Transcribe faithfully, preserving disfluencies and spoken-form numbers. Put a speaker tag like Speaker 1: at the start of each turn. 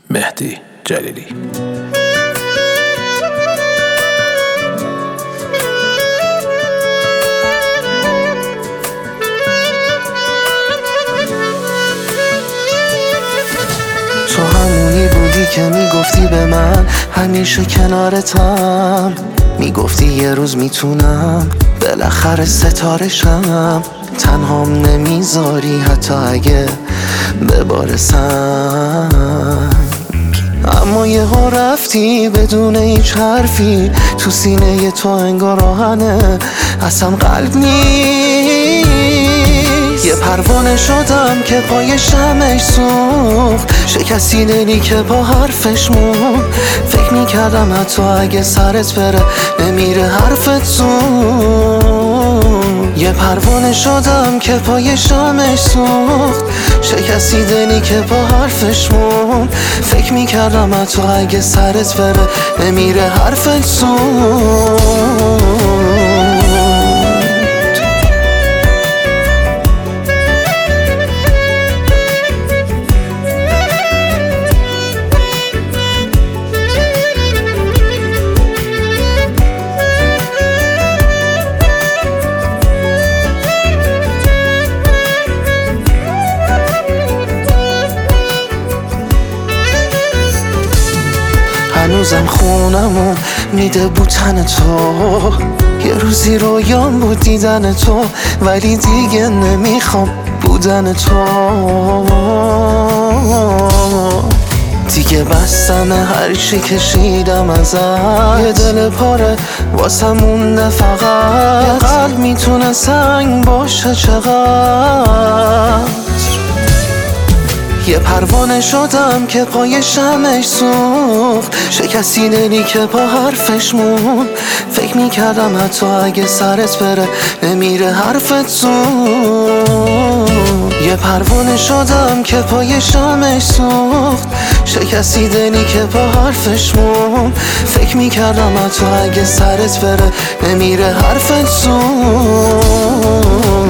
Speaker 1: مهدی جلیلی.
Speaker 2: تو همونی بودی که میگفتی به من همیشه کنارتم، میگفتی یه روز میتونم بالاخره ستارشم، تنهام نمیذاری حتی اگه بباره سنگ. اما یه ها رفتی بدون هیچ حرفی، تو سینه تو انگار آهنه اصلا قلب نیست. یه پروانه شدم که پای شمعش سوخت، شکستی دلی که با حرفش مون. فکر میکردم حتی اگه سرت بره نمیره حرفت زون. یه پروانه شدم که پای شمعش سوخت، شکستی دلی که با حرفش مون. فکر میکردم حتی اگه سرت بره نمیره حرفت زون. هنوزم خونمون میده بودن تو، یه روزی رویام بود دیدن تو، ولی دیگه نمیخوام بودن تو. دیگه بستم هر چی کشیدم ازت، یه دل پاره واسه مونده فقط. یه قلب میتونه سنگ باشه چقدر. یه پروانه شدم که پای شمعش سوخت، شکستی دلی که با حرفش مون. فکر میکردم حتی اگه سرت بره نمیره حرفت زون. یه پروانه شدم که پای شمعش سوخت، شکستی دلی که با حرفش مون. فکر میکردم حتی اگه سرت بره نمیره حرفت زون.